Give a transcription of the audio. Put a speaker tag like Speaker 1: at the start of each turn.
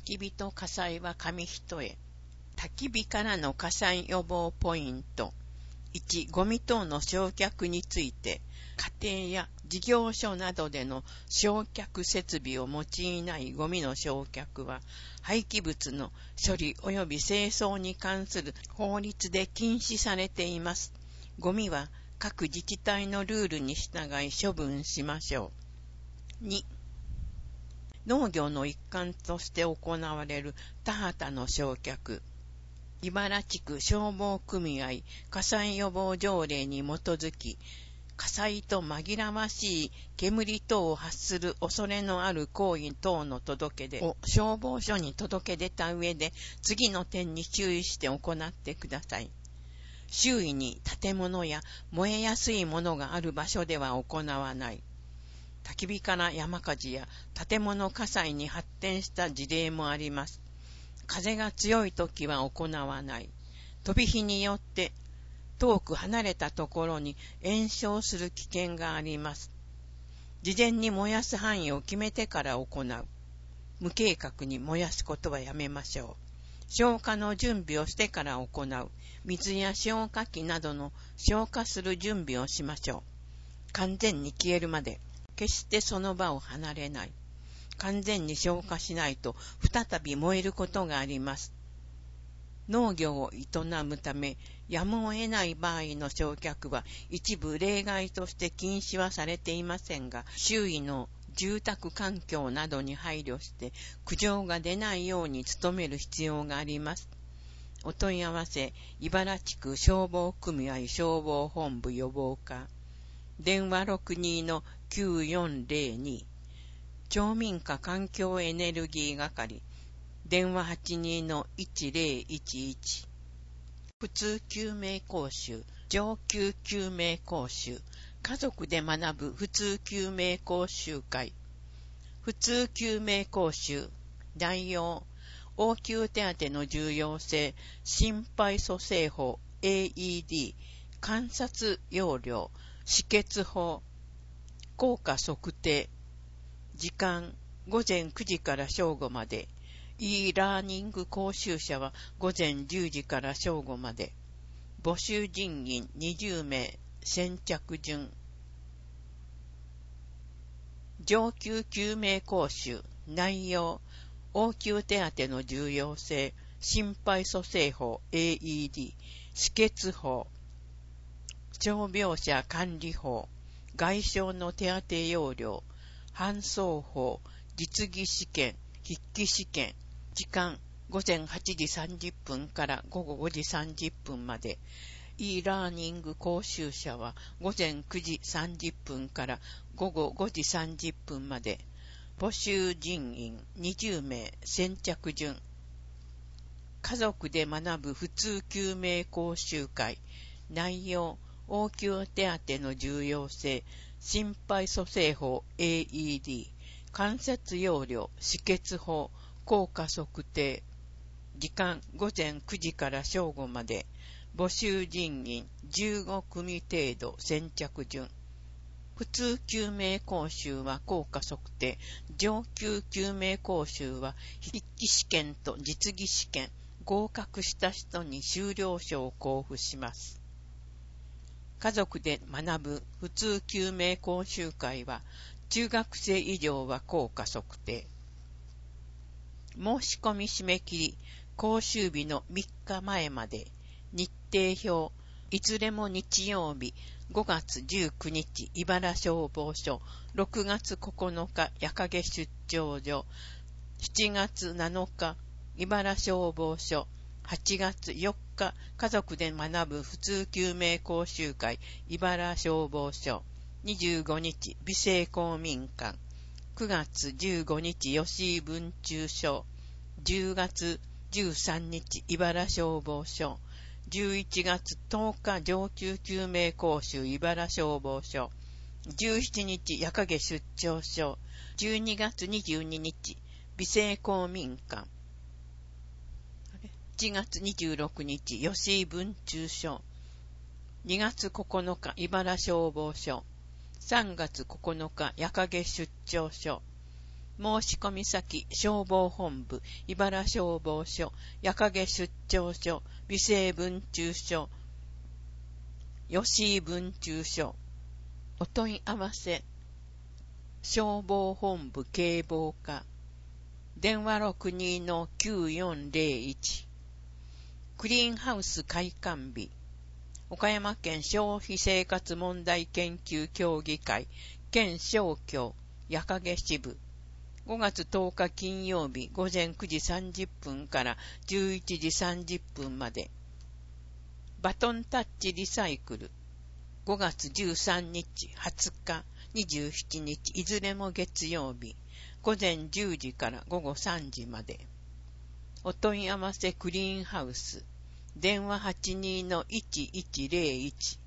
Speaker 1: 焚き火と火災は紙一重。焚き火からの火災予防ポイント。1、ゴミ等の焼却について、家庭や事業所などでの焼却設備を用いないゴミの焼却は、廃棄物の処理及び清掃に関する法律で禁止されています。ゴミは各自治体のルールに従い処分しましょう。2、農業の一環として行われる田畑の焼却。茨城区消防組合火災予防条例に基づき、火災と紛らわしい煙等を発する恐れのある行為等の届け出を消防署に届け出た上で、次の点に注意して行ってください。周囲に建物や燃えやすいものがある場所では行わない。焚き火から山火事や建物火災に発展した事例もあります。風が強いときは行わない。飛び火によって遠く離れたところに延焼する危険があります。事前に燃やす範囲を決めてから行う。無計画に燃やすことはやめましょう。消火の準備をしてから行う。水や消火器などの消火する準備をしましょう。完全に消えるまで決してその場を離れない。完全に消火しないと再び燃えることがあります。農業を営むためやむを得ない場合の焼却は一部例外として禁止はされていませんが、周囲の住宅環境などに配慮して苦情が出ないように努める必要があります。お問い合わせ、茨城区消防組合消防本部予防課、電話 62-9402、町民課環境エネルギー係、電話 82-1011、普通救命講習、上級救命講習、家族で学ぶ普通救命講習会。普通救命講習、内容、応急手当の重要性、心肺蘇生法、AED、観察要領、止血法、効果測定。時間、午前9時から正午まで。e ラーニング講習者は午前10時から正午まで。募集人員20名、先着順。上級救命講習、内容、応急手当の重要性、心肺蘇生法 AED、止血法、傷病者管理法、外傷の手当要領、搬送法、実技試験、筆記試験。時間、午前8時30分から午後5時30分まで。e ラーニング講習者は午前9時30分から午後5時30分まで。募集人員20名、先着順。家族で学ぶ普通救命講習会。内容、応急手当の重要性、心肺蘇生法 AED、関節要領、止血法、効果測定。時間、午前9時から正午まで。募集人員15組程度、先着順。普通救命講習は効果測定、上級救命講習は筆記試験と実技試験、合格した人に修了証を交付します。家族で学ぶ普通救命講習会は、中学生以上は効果測定。申し込み締め切り、講習日の3日前まで。日程表、いずれも日曜日、5月19日、茨消防署、6月9日、矢影出張所、7月7日、茨消防署、8月4日、家族で学ぶ普通救命講習会、茨消防署、25日、美生公民館、9月15日、吉井分駐所、10月13日、茨消防署、11月10日、上級救命講習、茨消防署、17日、矢影出張所、12月22日、美生公民館、1月26日、吉井分駐所、2月9日、茨消防署、3月9日、矢影出張所、 申込先消防本部茨消防署矢影出張所美西分駐所吉井分駐所お問い合わせ消防本部警防課電話 62-9401 クリーンハウス開館日岡山県消費生活問題研究協議会県商協矢影支部5月10日金曜日午前9時30分から11時30分までバトンタッチリサイクル5月13日20日27日いずれも月曜日午前10時から午後3時までお問い合わせクリーンハウス電話 82-1101